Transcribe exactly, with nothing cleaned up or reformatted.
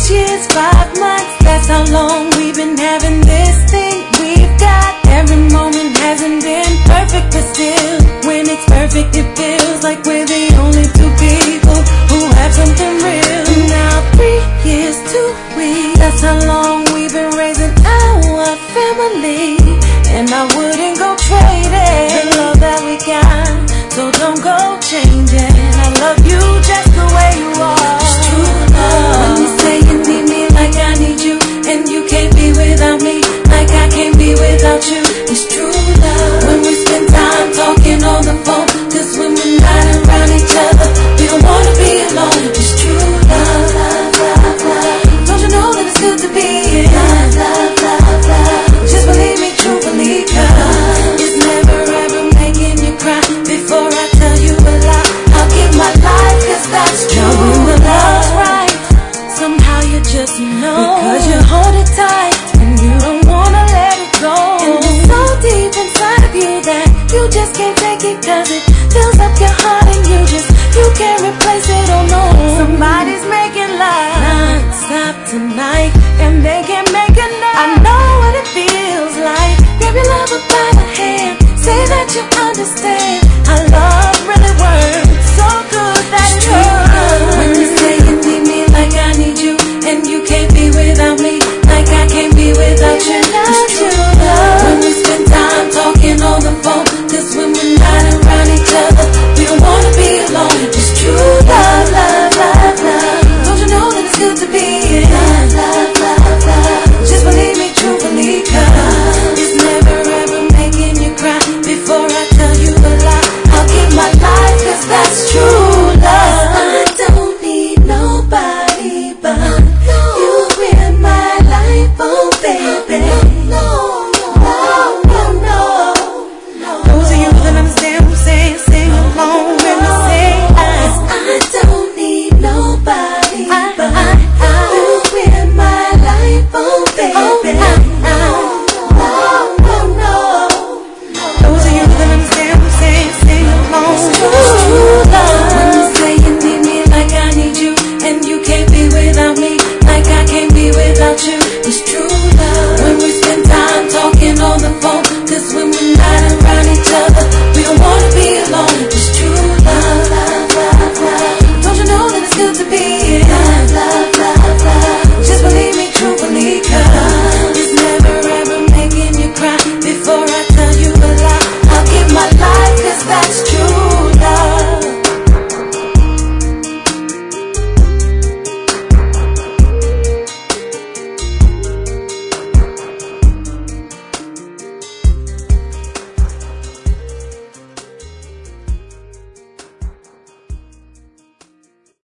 six years, five months, that's how long we've been having this thing we've got. Every moment hasn't been perfect, but still, when it's perfect, it feels like we're the only two people who have something real. Now three years, two weeks, that's how long we've been raising our family, and I wouldn't go trading the love that we got, so don't go changing. I love you just the way you are. It's true love. When you say you need me like I need you, and you can't be without me like I can't be without you. It's true love. When we spend time talking on the phone, cause when we're not around each other, we don't wanna be alone. It's true love, love, love, love. Don't you know that it's good to be in love, love, love, love. Just believe me, truthfully, cause it's never ever making you cry before I tell you a lie. I'll give my life, cause that's true. When the love's right, somehow you just know, because you hold it tight and you don't wanna let it go. And it's so deep inside of you that you just can't take it, cause it fills up your heart and you just, you can't replace it, oh no. Somebody's making love non-stop tonight and they can't make enough. I know what it feels like. Grab your lover by the hand, say that you understand how love really works, so good that it hurts. When you say you need me like I need you, and you can't be without me like I can't be without you.